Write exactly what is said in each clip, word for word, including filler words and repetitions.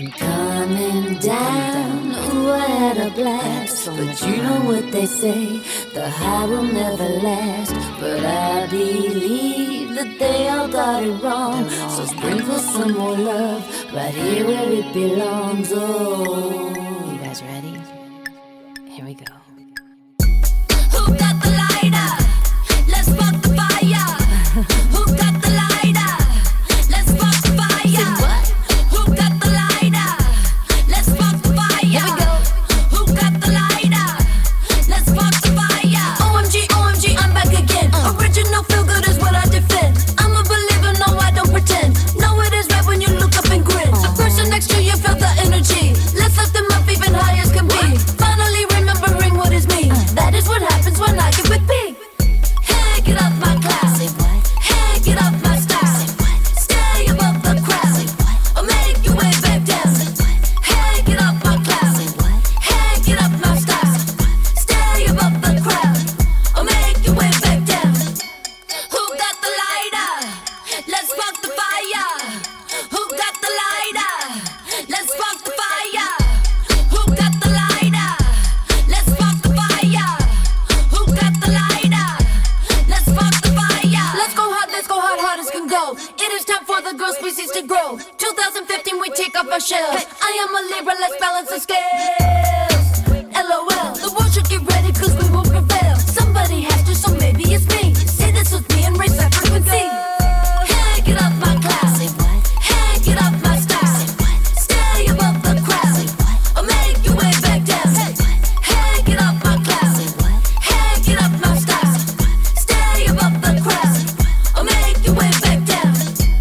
Coming down, ooh, I had a blast. But you know what they say, the high will never last. But I believe that they all got it wrong. So sprinkle some more love right here where it belongs. Oh, you guys ready? Here we go. Who got the lighter? Let's spark the fire. Who got the lighter? Let's spark the fire. What? Who got the lighter? Let's spark the fire. Here we go. Who got the lighter? Let's spark the fire. O M G, O M G, I'm back again. Uh. Original feel good is what I defend. I'm a believer, no, I don't pretend. No, it is right when you look up and grin. Uh. The person next to you felt the energy. Let's lift them up even higher as can be. Finally remembering what is me. Uh. That is what happens when I get with big. Hey, get off my cloud. Say what? Hey, get off my style. Say what? Stay above the crowd. Say what? Or make your way back down. Say what? Hey, get off my cloud. Say what? Hey, get off my style. Stay above the crowd. Or make your way back down. Who got the lighter? Let's spark the fire. Who got the lighter? Let's spark the fire. Who got the lighter? Let's spark the fire. Who got the lighter? Let's spark the fire. Let's go hard, let's go hard, hard as can go. It is time for the girl species to grow. twenty fifteen, we take off our shells. I am a Libra, let's balance the scales. LOL, the world should get ready, cause we will prevail. Somebody has to, so maybe it's me. Say this with me and raise that frequency. Hey, get off my cloud. Say what? Hey, get off my style. Say what? Stay above the crowd. Say what? Or make your way back down. Hey, get off my cloud. Say what? Hey, get off my style. Stay above the crowd. Or make your way back down.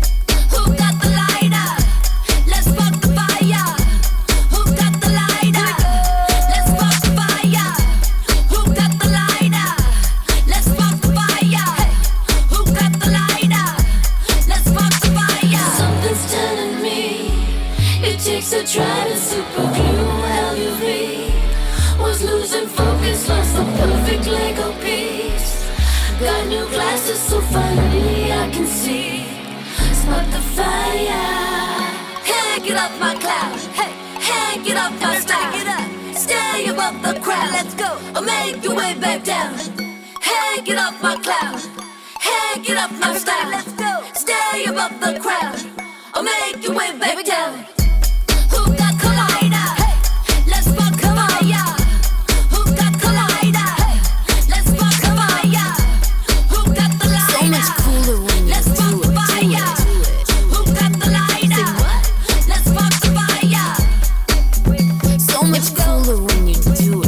Who got the lighter? Let's spark the fire. Who got the lighter? Let's spark the fire. Who got the lighter? Let's spark the fire. Who got the lighter? Let's spark the fire. Something's telling me it takes a try to super glue L U V. Was losing focus, lost the perfect Lego piece. Got new glasses, so finally I can see. Spark the fire. Hey, get off my cloud. Hey, hey, get off my style. Get up. Stay above the crowd. Let's go. Or make your way back down. Hey, get off my cloud. Hey, get off my style. Let's go. Stay above the crowd. Or make your way back down. Who got collider? Hey, let's spark the fire. Who got collider? Hey, let's spark the fire. Who got the lighter? So much cooler when you Let's do spark it, the do fire. it, do it. Who got the lighter? Let's spark the fire. So much cooler when you do